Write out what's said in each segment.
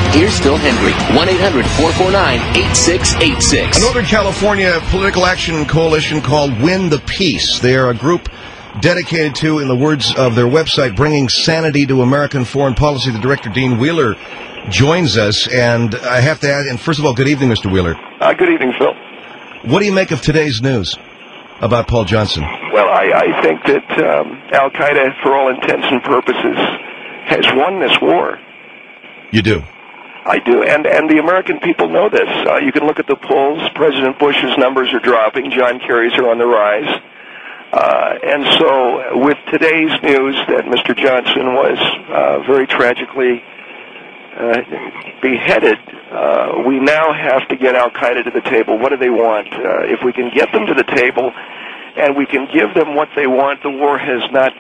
Here's Phil Hendry, 1-800-449-8686. A Northern California political action coalition called Win the Peace. They are a group dedicated to, in the words of their website, bringing sanity to American foreign policy. The director, Dean Wheeler, joins us, and I have to add, and first of all, good evening, Mr. Wheeler. Good evening, Phil. What do you make of today's news about Paul Johnson? Well, I think that Al-Qaeda, for all intents and purposes, has won this war. You do? I do, and the American people know this. You can look at the polls. President Bush's numbers are dropping. John Kerry's are on the rise. And so with today's news that Mr. Johnson was very tragically beheaded, we now have to get Al-Qaeda to the table. What do they want? If we can get them to the table and we can give them what they want, the war has not...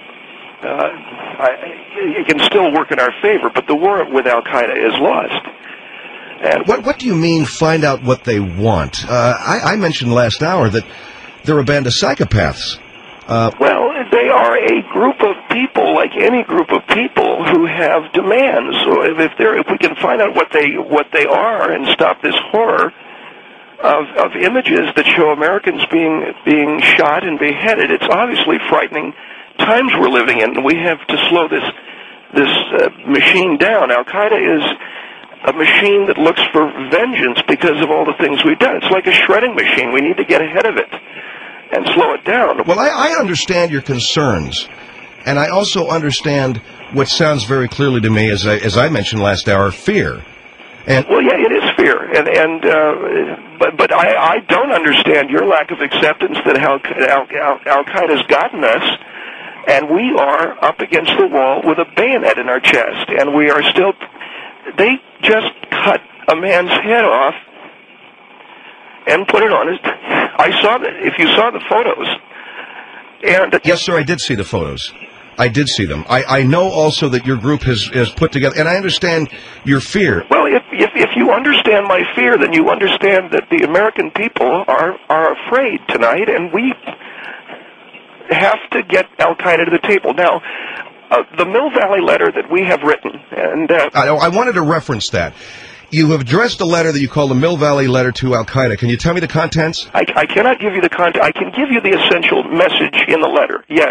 it can still work in our favor, but the war with Al-Qaeda is lost. And what do you mean, find out what they want? I mentioned last hour that they're a band of psychopaths. Well, they are a group of people, like any group of people, who have demands. So if we can find out what they are and stop this horror of images that show Americans being shot and beheaded, it's obviously frightening times we're living in. We have to slow this machine down. Al-Qaeda is a machine that looks for vengeance because of all the things we've done. It's like a shredding machine. We need to get ahead of it and slow it down. Well, I understand your concerns, and I also understand what sounds very clearly to me, as I mentioned last hour, fear. And well, yeah, it is fear, but I don't understand your lack of acceptance that Al-Qaeda's gotten us, and we are up against the wall with a bayonet in our chest, and we are still. They just cut a man's head off and put it on his... I saw that. If you saw the photos... And yes, sir, I did see the photos. I did see them. I know also that your group has put together... And I understand your fear. Well, if you understand my fear, then you understand that the American people are afraid tonight, and we have to get Al-Qaeda to the table. Now, the Mill Valley letter that we have written... and I wanted to reference that. You have addressed a letter that you call the Mill Valley letter to Al-Qaeda. Can you tell me the contents? I cannot give you the content. I can give you the essential message in the letter, yes.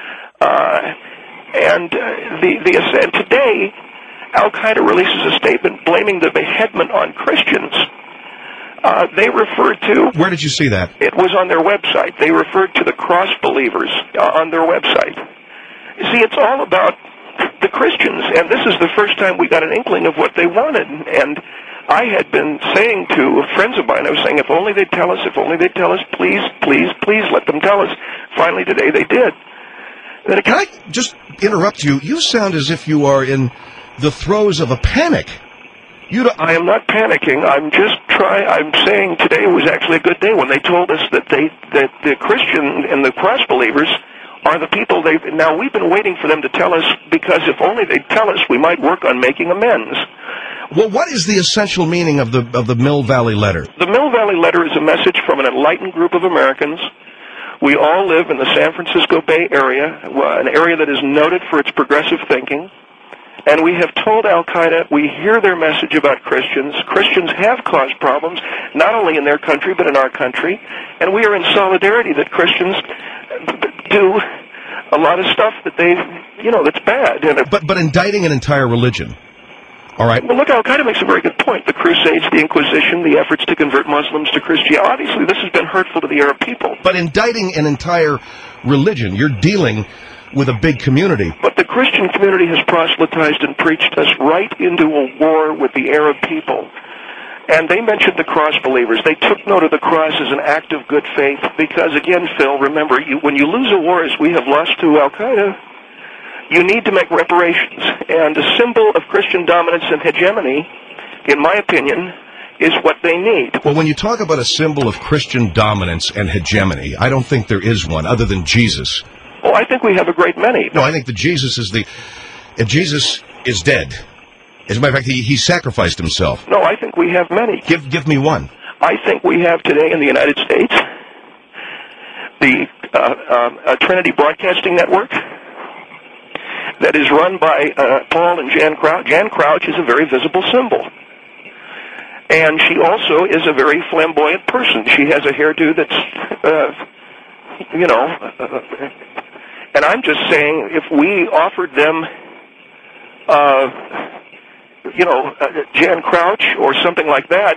And today, Al-Qaeda releases a statement blaming the beheadment on Christians. They referred to... Where did you see that? It was on their website. They referred to the cross believers on their website. You see, it's all about the Christians, and this is the first time we got an inkling of what they wanted. And I had been saying to friends of mine, I was saying, if only they'd tell us, please, please, please let them tell us. Finally today they did. Can I just interrupt you? You sound as if you are in the throes of a panic. I am not panicking. I'm saying today was actually a good day when they told us that the Christian and the cross believers are the people now we've been waiting for them to tell us, because if only they'd tell us, we might work on making amends. Well, what is the essential meaning of the Mill Valley letter? The Mill Valley letter is a message from an enlightened group of Americans. We all live in the San Francisco Bay Area, an area that is noted for its progressive thinking. And we have told Al-Qaeda, we hear their message about Christians. Christians have caused problems, not only in their country, but in our country. And we are in solidarity that Christians do a lot of stuff that that's bad. But indicting an entire religion. All right. Well, look, Al-Qaeda makes a very good point. The Crusades, the Inquisition, the efforts to convert Muslims to Christianity. Obviously, this has been hurtful to the Arab people. But indicting an entire religion, you're dealing with a big community. But the Christian community has proselytized and preached us right into a war with the Arab people. And they mentioned the cross believers. They took note of the cross as an act of good faith because, again, Phil, remember, when you lose a war as we have lost to Al-Qaeda, you need to make reparations. And a symbol of Christian dominance and hegemony, in my opinion, is what they need. Well, when you talk about a symbol of Christian dominance and hegemony, I don't think there is one other than Jesus. Oh, I think we have a great many. No, I think that Jesus is dead. As a matter of fact, he sacrificed himself. No, I think we have many. Give me one. I think we have today in the United States the Trinity Broadcasting Network. that is run by Paul and Jan Crouch. Jan Crouch is a very visible symbol. And she also is a very flamboyant person. She has a hairdo that's, and I'm just saying, if we offered them, Jan Crouch or something like that,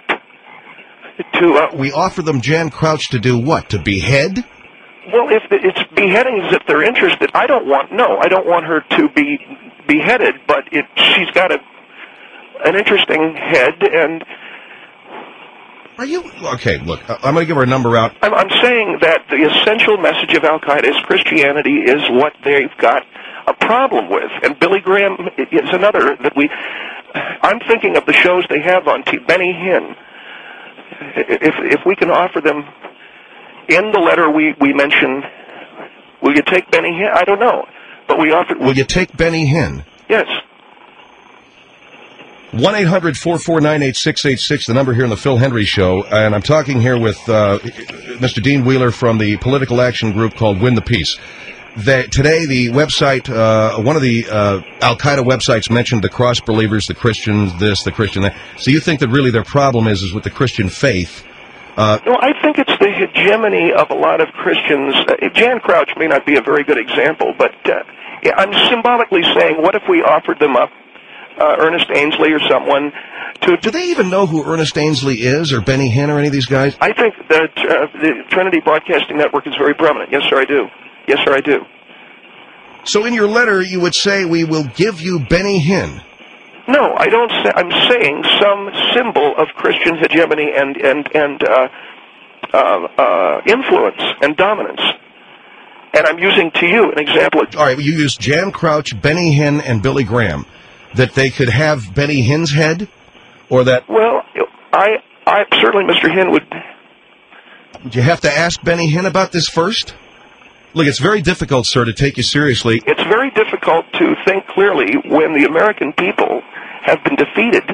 we offer them Jan Crouch to do what? To behead? Well, if it's beheadings, if they're interested, I don't want her to be beheaded, but she's got an interesting head, and... Are you... Okay, look, I'm going to give her a number out. I'm saying that the essential message of Al-Qaeda's Christianity is what they've got a problem with, and Billy Graham is another that I'm thinking of the shows they have on Benny Hinn. If we can offer them... In the letter we mention, will you take Benny Hinn? I don't know, but we offered... Will you take Benny Hinn? Yes. 1-800-449-8686, the number here on the Phil Hendry Show, and I'm talking here with Mr. Dean Wheeler from the political action group called Win the Peace. Today, the website, one of the Al-Qaeda websites mentioned the cross believers, the Christians this, the Christian that. So you think that really their problem is with the Christian faith? No, I think it's the hegemony of a lot of Christians. Jan Crouch may not be a very good example, but I'm symbolically saying, what if we offered them up, Ernest Ainsley or someone, to... Do they even know who Ernest Ainsley is, or Benny Hinn, or any of these guys? I think that the Trinity Broadcasting Network is very prominent. Yes, sir, I do. Yes, sir, I do. So in your letter, you would say, we will give you Benny Hinn. No, I don't say. I'm saying some symbol of Christian hegemony and influence and dominance. And I'm using to you an example. All right, you used Jan Crouch, Benny Hinn, and Billy Graham. That they could have Benny Hinn's head, or that? Well, I certainly, Mr. Hinn would. Would you have to ask Benny Hinn about this first? Look, it's very difficult, sir, to take you seriously. It's very difficult to think clearly when the American people have been defeated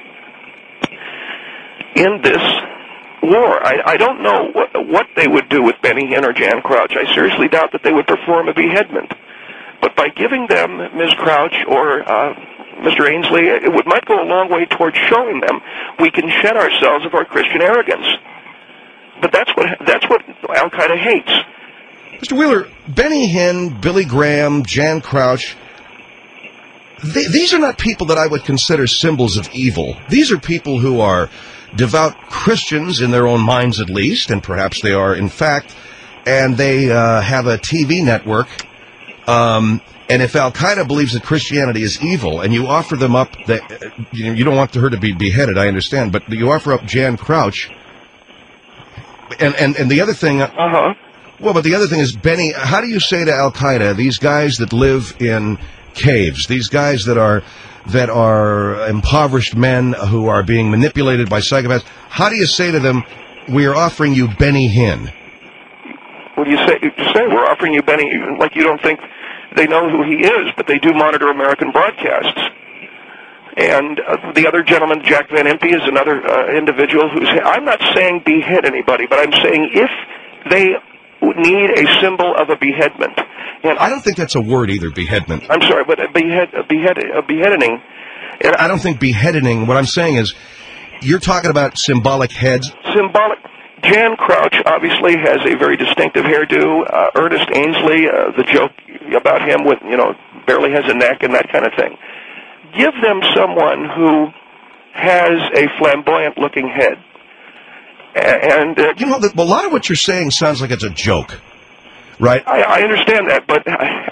in this war. I don't know what they would do with Benny Hinn or Jan Crouch. I seriously doubt that they would perform a beheadment. But by giving them Ms. Crouch or Mr. Ainsley, it might go a long way towards showing them we can shed ourselves of our Christian arrogance. But that's what Al-Qaeda hates. Mr. Wheeler, Benny Hinn, Billy Graham, Jan Crouch, these are not people that I would consider symbols of evil. These are people who are devout Christians in their own minds at least, and perhaps they are in fact, and they have a TV network. And if Al-Qaeda believes that Christianity is evil, and you offer them up, you don't want her to be beheaded, I understand, but you offer up Jan Crouch, and the other thing... Well, but the other thing is, Benny, how do you say to Al-Qaeda, these guys that live in caves, these guys that are impoverished men who are being manipulated by psychopaths, how do you say to them, we are offering you Benny Hinn? What do you say? You say we're offering you Benny, like you don't think they know who he is, but they do monitor American broadcasts. And the other gentleman, Jack Van Impe, is another individual who's... I'm not saying behead anybody, but I'm saying if they... need a symbol of a beheadment. And I don't think that's a word either, beheadment. I'm sorry, but a beheading. And I don't think beheading, what I'm saying is, you're talking about symbolic heads? Symbolic. Jan Crouch obviously has a very distinctive hairdo. Ernest Ainsley, the joke about him with, barely has a neck and that kind of thing. Give them someone who has a flamboyant-looking head. And a lot of what you're saying sounds like it's a joke, right? I understand that, but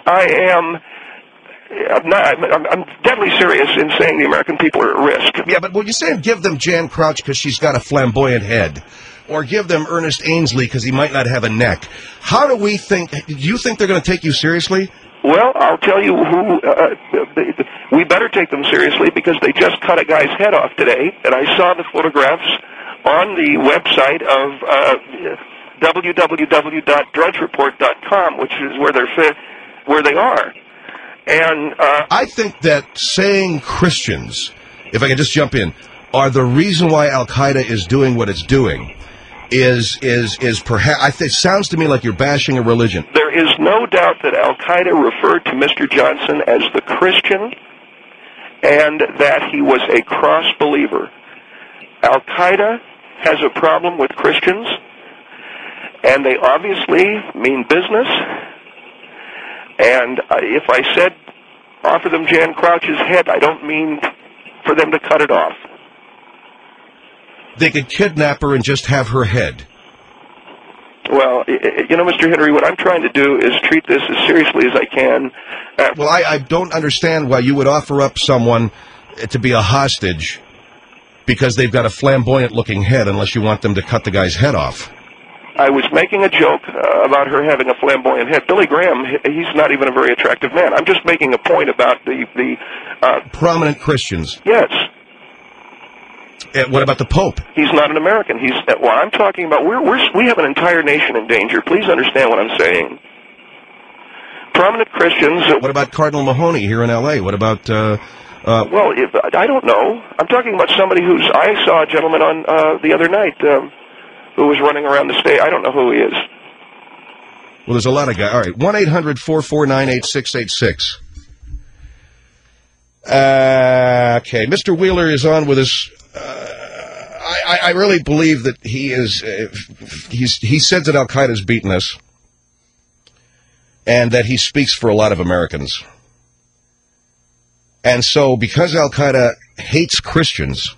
I'm deadly serious in saying the American people are at risk. Yeah, but when you say give them Jan Crouch because she's got a flamboyant head, or give them Ernest Ainsley because he might not have a neck, how do we think? Do you think they're going to take you seriously? Well, I'll tell you who. We better take them seriously because they just cut a guy's head off today, and I saw the photographs on the website of www.drudgereport.com, which is where they are. And I think that saying Christians, if I can just jump in, are the reason why Al-Qaeda is doing what it's doing. Is perhaps, it sounds to me like you're bashing a religion. There is no doubt that Al-Qaeda referred to Mr. Johnson as the Christian and that he was a cross believer. Al-Qaeda has a problem with Christians, and they obviously mean business. And if I said offer them Jan Crouch's head, I don't mean for them to cut it off. They could kidnap her and just have her head. Well, you know, Mr. Henry, what I'm trying to do is treat this as seriously as I can. Well, I don't understand why you would offer up someone to be a hostage because they've got a flamboyant-looking head unless you want them to cut the guy's head off. I was making a joke about her having a flamboyant head. Billy Graham, he's not even a very attractive man. I'm just making a point about the prominent Christians. Yes. What about the Pope? He's not an American. Well, I'm talking about we have an entire nation in danger. Please understand what I'm saying. Prominent Christians. What about Cardinal Mahoney here in L.A.? What about? Well, I don't know. I'm talking about somebody I saw a gentleman on the other night who was running around the state. I don't know who he is. Well, there's a lot of guys. All right, 1-800-449-8686. Okay, Mr. Wheeler is on with us. I really believe that he is. He said that Al Qaeda's beaten us, and that he speaks for a lot of Americans. And so, because Al Qaeda hates Christians,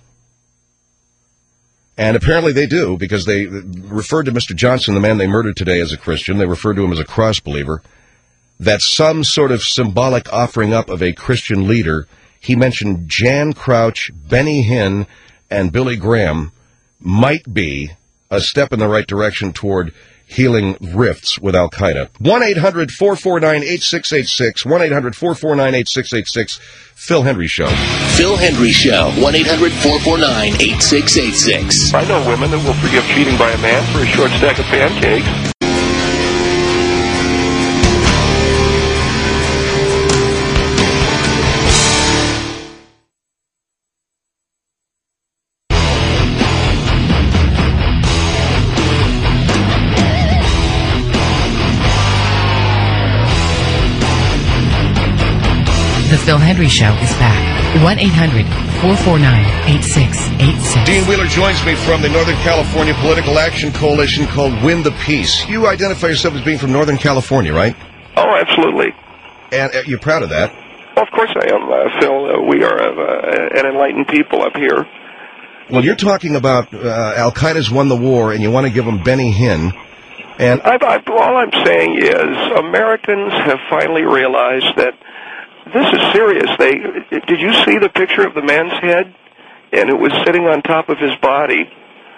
and apparently they do, because they referred to Mr. Johnson, the man they murdered today, as a Christian. They referred to him as a cross believer. That's some sort of symbolic offering up of a Christian leader. He mentioned Jan Crouch, Benny Hinn, and Billy Graham might be a step in the right direction toward healing rifts with Al Qaeda. 1-800-449-8686. 1-800-449-8686. Phil Hendry Show. Phil Hendry Show. 1-800-449-8686. I know women that will forgive cheating by a man for a short stack of pancakes. The Phil Hendry Show is back. 1-800-449-8686. Dean Wheeler joins me from the Northern California Political Action Coalition called Win the Peace. You identify yourself as being from Northern California, right? Oh, absolutely. And you're proud of that? Well, of course I am, Phil. We are an enlightened people up here. Well, you're talking about Al-Qaeda's won the war, and you want to give them Benny Hinn. And all I'm saying is Americans have finally realized that this is serious. Did you see the picture of the man's head? And it was sitting on top of his body.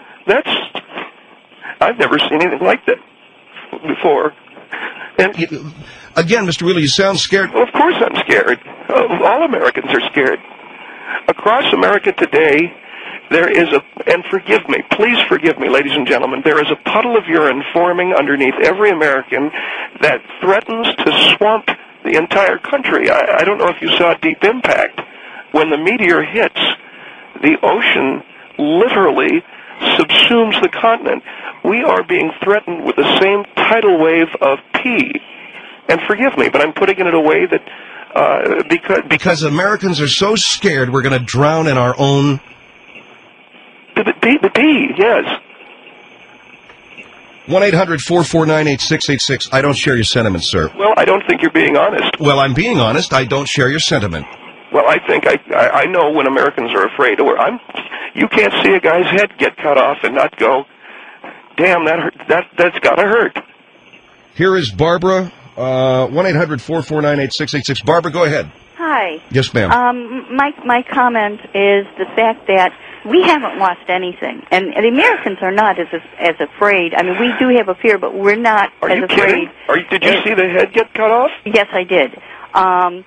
I've never seen anything like that before. And again, Mr. Wheeler, you sound scared. Well, of course I'm scared. All Americans are scared. Across America today, there is and forgive me, please forgive me, ladies and gentlemen, there is a puddle of urine forming underneath every American that threatens to swamp the entire country. I don't know if you saw Deep Impact. When the meteor hits, the ocean literally subsumes the continent. We are being threatened with the same tidal wave of pee. And forgive me, but I'm putting it in a way that because Americans are so scared we're going to drown in our own... The pee, yes. 1-800-449-8686. I don't share your sentiments, sir. Well, I don't think you're being honest. Well, I'm being honest. I don't share your sentiment. Well, I think I know when Americans are afraid. You can't see a guy's head get cut off and not go, damn, that's got to hurt. Here is Barbara, 1-800-449-8686. Barbara, go ahead. Hi. Yes, ma'am. My comment is the fact that we haven't lost anything, and the Americans are not as afraid. I mean, we do have a fear, but we're not as afraid. Kidding? Did you see the head get cut off? Yes, I did. And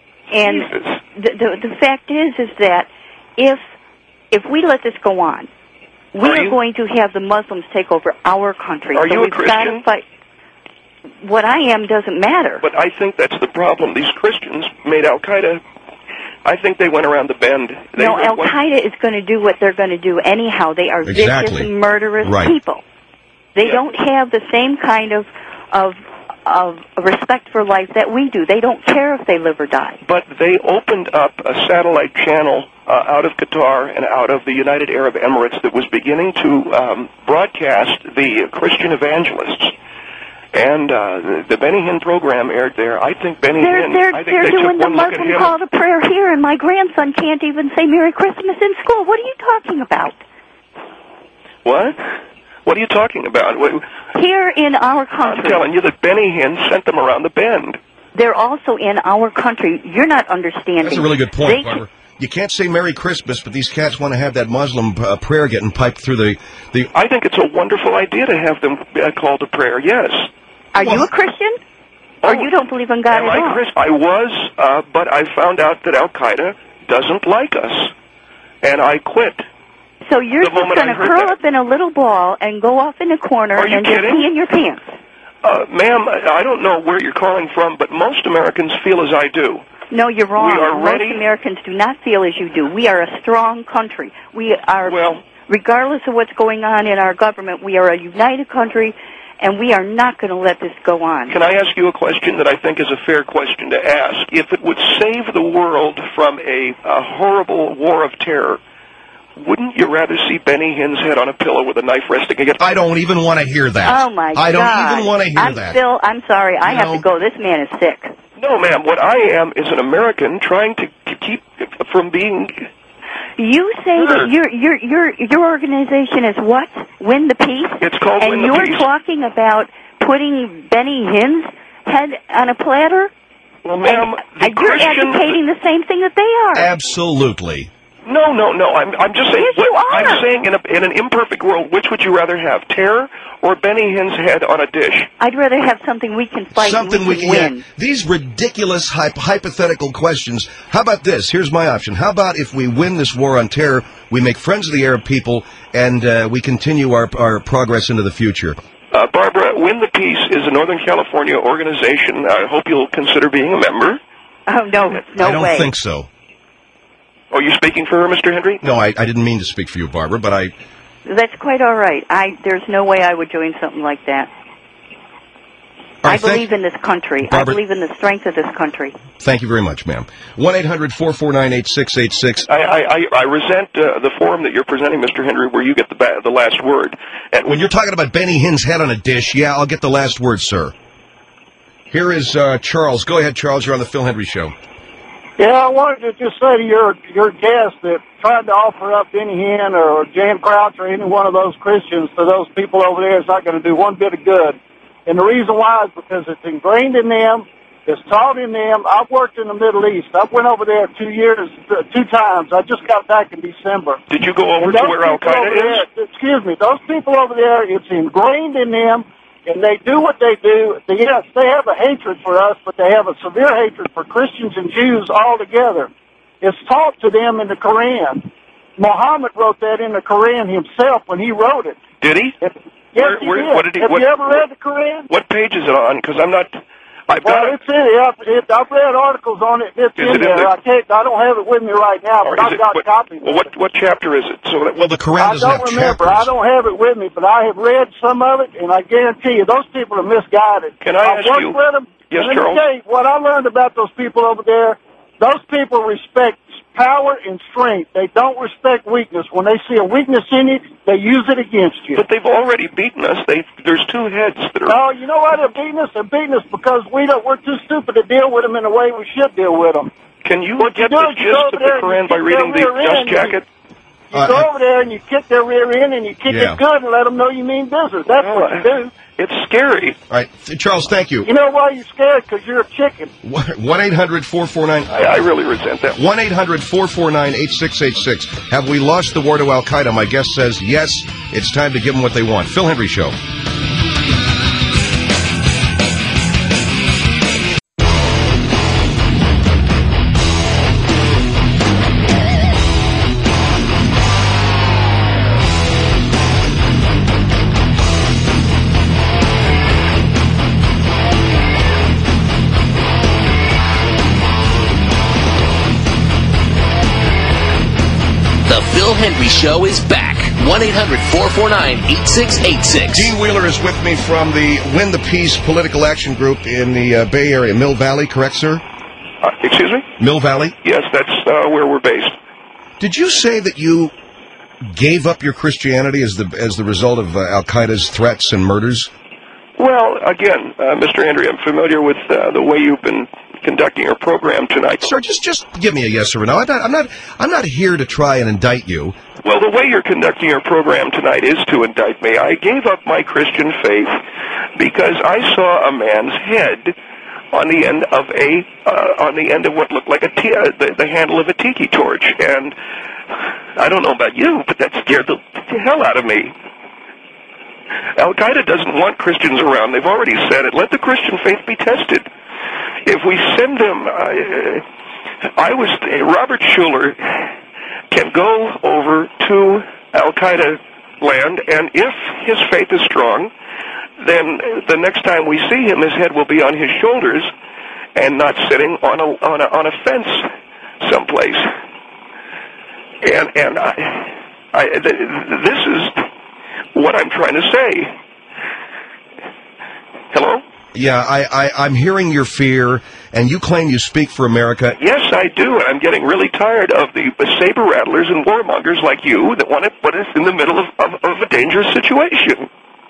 the fact is that if we let this go on, we are going to have the Muslims take over our country. Are you a Christian? What I am doesn't matter. But I think that's the problem. These Christians made Al-Qaeda. I think they went around the bend. Al-Qaeda is going to do what they're going to do anyhow. They are vicious, murderous people. They don't have the same kind of of respect for life that we do. They don't care if they live or die. But they opened up a satellite channel out of Qatar and out of the United Arab Emirates that was beginning to broadcast the Christian evangelists. And the Benny Hinn program aired there. I think Benny Hinn... They're doing the Muslim call to prayer here, and my grandson can't even say Merry Christmas in school. What are you talking about? What? What are you talking about? Here in our country. I'm telling you that Benny Hinn sent them around the bend. They're also in our country. You're not understanding. That's a really good point, Barbara. You can't say Merry Christmas, but these cats want to have that Muslim prayer getting piped through the... I think it's a wonderful idea to have them call to prayer, yes. Are you a Christian? Or you don't believe in God at all? I was, but I found out that Al-Qaeda doesn't like us. And I quit. So you're just going to curl up in a little ball and go off in a corner and just pee in your pants? Ma'am, I don't know where you're calling from, but most Americans feel as I do. No, you're wrong. We are ready. Most Americans do not feel as you do. We are a strong country. We are, regardless of what's going on in our government, we are a united country, and we are not going to let this go on. Can I ask you a question that I think is a fair question to ask? If it would save the world from a horrible war of terror, wouldn't you rather see Benny Hinn's head on a pillow with a knife resting against... I don't even want to hear that. Oh, my God. I don't even want to hear that. Phil, I'm sorry. I have to go. This man is sick. No, ma'am. What I am is an American trying to keep from being... You say that your organization is what? Win the Peace? It's called Win the Peace. And you're talking about putting Benny Hinn's head on a platter? Well, ma'am, you're advocating the same thing that they are. Absolutely. No. I'm just saying. Yes, you are. I'm saying in an imperfect world, which would you rather have, terror or Benny Hinn's head on a dish? I'd rather have something we can fight. Something we can win. Yeah, these ridiculous hypothetical questions. How about this? Here's my option. How about if we win this war on terror, we make friends of the Arab people, and we continue our progress into the future? Barbara, Win the Peace is a Northern California organization. I hope you'll consider being a member. Oh, no way. I don't think so. Are you speaking for her, Mr. Henry? No, I didn't mean to speak for you, Barbara, but I... That's quite all right. There's no way I would join something like that. I believe in this country. Barbara, I believe in the strength of this country. Thank you very much, ma'am. 1-800-449-8686. I resent the forum that you're presenting, Mr. Henry, where you get the last word. And when you're talking about Benny Hinn's head on a dish, yeah, I'll get the last word, sir. Here is Charles. Go ahead, Charles. You're on the Phil Henry Show. Yeah, I wanted to just say to your guest that tried to offer up Benny Hinn or Jan Crouch or any one of those Christians to those people over there is not going to do one bit of good. And the reason why is because it's ingrained in them, it's taught in them. I've worked in the Middle East. I went over there 2 times. I just got back in December. Did you go over to where Al-Qaeda is? Excuse me. Those people over there, it's ingrained in them. And they do what they do. Yes, they have a hatred for us, but they have a severe hatred for Christians and Jews altogether. It's taught to them in the Quran. Muhammad wrote that in the Quran himself when he wrote it. Did he? Yes, he did. Have you ever read the Quran? What page is it on? Because I'm not... I've read articles on it. It's in there. I don't have it with me right now, but I've got copies. Well, what chapter is it? The Quran doesn't have chapters. I don't remember. I don't have it with me, but I have read some of it, and I guarantee you, those people are misguided. Can I ask you? With them, yes, and Charles. Let me tell you, what I learned about those people over there, those people respect power and strength. They don't respect weakness. When they see a weakness in you, they use it against you. But they've already beaten us. There's two heads that are... Oh, you know why they're beating us? They're beating us because we're too stupid to deal with them in the way we should deal with them. Can you get the gist of the Quran by reading the dust jacket? You go over there and you kick their rear end and you kick it good and let them know you mean business. That's what you do. It's scary. All right. Charles, thank you. You know why you're scared? Because you're a chicken. 1-800-449... I really resent that. 1-800-449-8686. Have we lost the war to Al-Qaeda? My guest says, yes, it's time to give them what they want. Phil Henry Show. Phil Hendry Show is back. 1-800-449-8686. Dean Wheeler is with me from the Win the Peace Political Action Group in the Bay Area. Mill Valley, correct, sir? Excuse me? Mill Valley? Yes, that's where we're based. Did you say that you gave up your Christianity as the result of Al-Qaeda's threats and murders? Well, again, Mr. Hendry, I'm familiar with the way you've been conducting your program tonight. Sir, just give me a yes or a no. I'm not here to try and indict you. Well, the way you're conducting your program tonight is to indict me. I gave up my Christian faith because I saw a man's head on the end of what looked like the handle of a tiki torch, and I don't know about you, but that scared the hell out of me. Al-Qaeda doesn't want Christians around. They've already said it. Let the Christian faith be tested. If we send them, Robert Schuller can go over to Al-Qaeda land, and if his faith is strong, then the next time we see him, his head will be on his shoulders and not sitting on a fence someplace. And this is what I'm trying to say. Hello? Yeah, I'm hearing your fear, and you claim you speak for America. Yes, I do, and I'm getting really tired of the saber rattlers and warmongers like you that want to put us in the middle of a dangerous situation.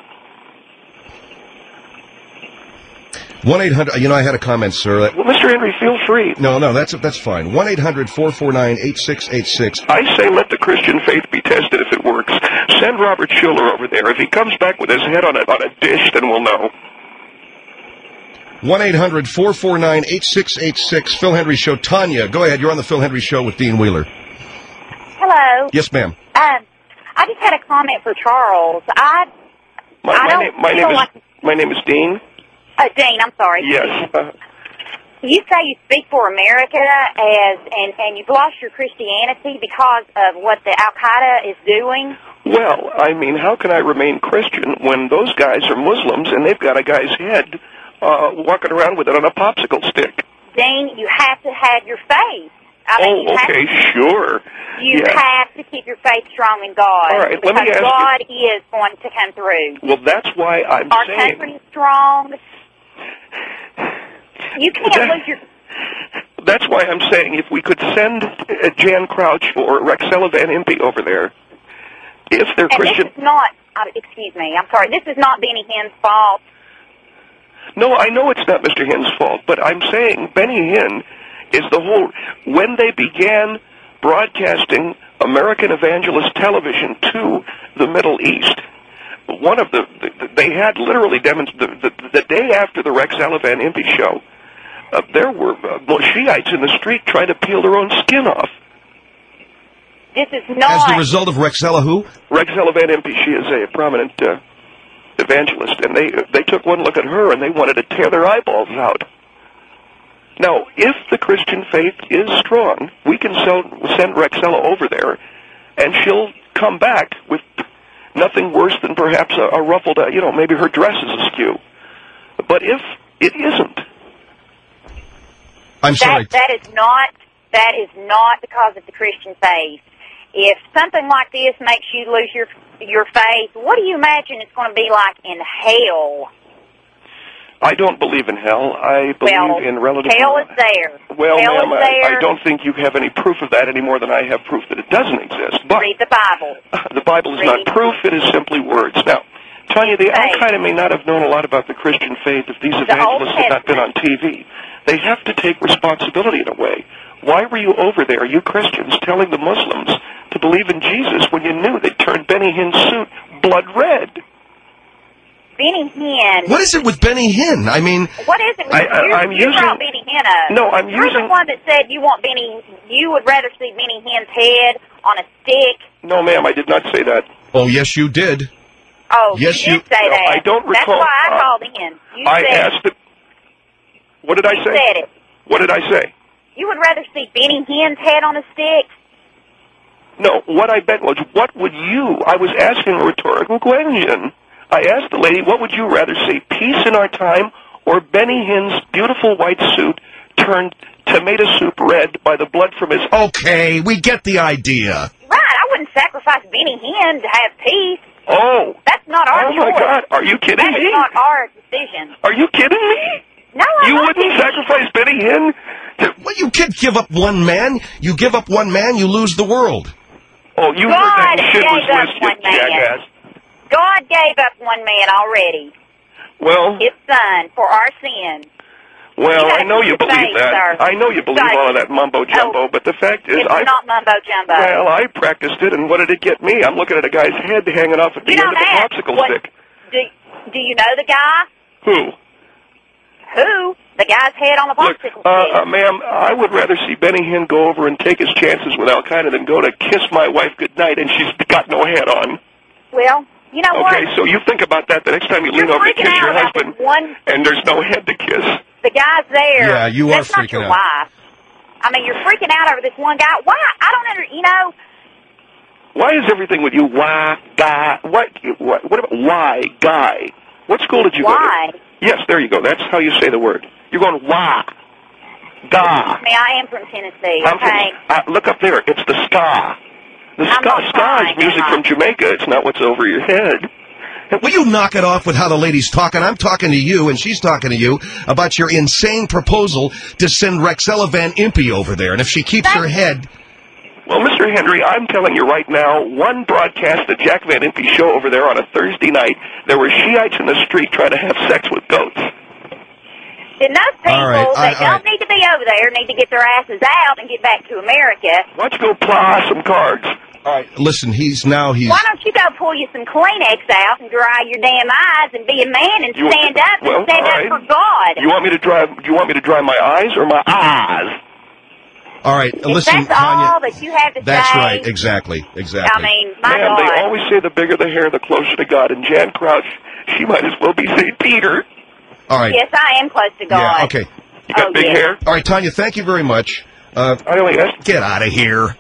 1-800. You know, I had a comment, sir. Well, Mr. Henry, feel free. No, that's fine. 1-800-449-8686. I say let the Christian faith be tested if it works. Send Robert Schuller over there. If he comes back with his head on a dish, then we'll know. 1-800-449-8686. Phil Hendry Show. Tanya, go ahead. You're on the Phil Hendry Show with Dean Wheeler. Hello. Yes, ma'am. I just had a comment for Charles. My name is Dean. Dean, I'm sorry. Yes. You say you speak for America and you've lost your Christianity because of what the Al-Qaeda is doing? Well, I mean, how can I remain Christian when those guys are Muslims and they've got a guy's head walking around with it on a popsicle stick? Dean, you have to have your faith. Sure. You have to keep your faith strong in God. All right, let me ask God is going to come through. Well, that's why I'm Our saying... Our country is strong. You can't lose your... That's why I'm saying if we could send Jan Crouch or Rexella Van Impe over there, if they're Christian... This is not... excuse me, I'm sorry. This is not Benny Hinn's fault. No, I know it's not Mr. Hinn's fault, but I'm saying Benny Hinn is the whole... When they began broadcasting American Evangelist Television to the Middle East, one of they had literally demonstrated... The day after the Rexella Van Impe show, there were Shiites in the street trying to peel their own skin off. This is not... As the result of Rexella who? Rexella Van Impe. She is a prominent evangelist, and they took one look at her and they wanted to tear their eyeballs out. Now, if the Christian faith is strong, we can send Rexella over there, and she'll come back with nothing worse than perhaps a ruffled, maybe her dress is askew. But if it isn't... I'm sorry. That is not because of the Christian faith. If something like this makes you lose your faith, what do you imagine it's going to be like in hell? I don't believe in hell. I believe in relative... Hell is there. Well, hell ma'am, is there. I don't think you have any proof of that any more than I have proof that it doesn't exist. But read the Bible. The Bible is not proof, it is simply words. Now, Tanya, the Al-Qaeda may not have known a lot about the Christian faith if these evangelists had not been on TV. They have to take responsibility in a way. Why were you over there, you Christians, telling the Muslims to believe in Jesus when you knew they'd turned Benny Hinn's suit blood red? Benny Hinn. What is it with Benny Hinn? I mean... What is it with you brought Benny Hinn up. No, You're the one that said you would rather see Benny Hinn's head on a stick. No, ma'am, I did not say that. Oh, yes, you did. Oh, yes, you did say that. I don't recall. That's why I called in. Asked it. What did I say? You said it. What did I say? You would rather see Benny Hinn's head on a stick? No, what I meant was, what would you... I was asking a rhetorical question. I asked the lady, what would you rather see, peace in our time or Benny Hinn's beautiful white suit turned tomato soup red by the blood from his... Okay, we get the idea. Right, I sacrifice Benny Hinn to have peace. Oh. That's not our choice. Oh, my God. Are you kidding That me? is not our decision. Are you kidding me? No, You wouldn't sacrifice Benny Hinn? Well, you can't give up one man. You give up one man, you lose the world. Oh, you God heard that Schindler's gave up List, one you man. jackass. God gave up one man already, Well, his son, for our sin. well, You I know you gotta keep believe the faith, that. sir. I know you believe Sorry. all of that mumbo-jumbo, but the fact is, It's not mumbo-jumbo. well, I practiced it, and what did it get me? I'm looking at a guy's head hanging off at the You end don't of a ask. popsicle What- stick. Do you know the guy? Who? Who? The guy's head on the Look, popsicle stick. ma'am, I would rather see Benny Hinn go over and take his chances with Al-Qaeda than go to kiss my wife goodnight and she's got no head on. Well, you know Okay, what? so you think about that the next time you You're lean over to freaking kiss your out about husband this one. and there's no head to kiss. The guy's there. Yeah, you are That's not freaking your out. wife. I mean, you're freaking out over this one guy. Why? I don't you know. Why is everything with you? Why, guy? What about why, guy? What school did you Why? go to? Yes, there you go. That's how you say the word. You're going, why, guy. I mean, I am from Tennessee, I'm okay? from, look up there. It's the ska. The I'm ska, not ska trying, is music am I? from Jamaica. It's not what's over your head. Will you knock it off with how the lady's talking? I'm talking to you, and she's talking to you about your insane proposal to send Rexella Van Impe over there. And if she keeps her head... Well, Mr. Henry, I'm telling you right now, one broadcast the Jack Van Impe show over there on a Thursday night, there were Shiites in the street trying to have sex with goats. Then those people All right, that all don't need to be over there need to get their asses out and get back to America. Why don't you go ply some cards? All right, listen, he's... Why don't you go pull you some Kleenex out and dry your damn eyes and be a man and stand up and stand all right. up for God? You want me to dry my eyes or my eyes? All right, If listen, that's all Tanya... that you have to That's say, right, exactly. I mean, my Man, God. they always say the bigger the hair, the closer to God. And Jan Crouch, she might as well be St. Peter. All right. Yes, I am close to God. Yeah, okay. You got big yes. hair? All right, Tanya, thank you very much. I only asked. Get out of here.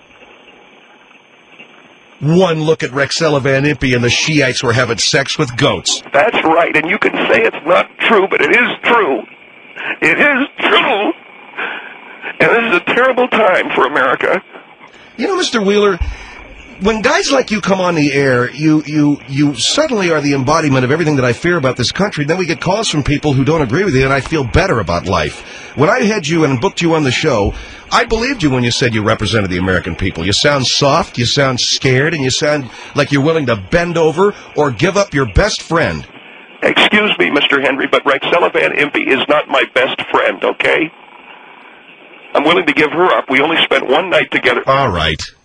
One look at Rexella Van Impe and the Shiites were having sex with goats. That's right, and you can say it's not true, but it is true. It is true. And this is a terrible time for America. You know, Mr. Wheeler, when guys like you come on the air, you suddenly are the embodiment of everything that I fear about this country. Then we get calls from people who don't agree with you, and I feel better about life. When I had you and booked you on the show, I believed you when you said you represented the American people. You sound soft, you sound scared, and you sound like you're willing to bend over or give up your best friend. Excuse me, Mr. Henry, but Rexella Van Impe is not my best friend, okay? I'm willing to give her up. We only spent one night together. All right.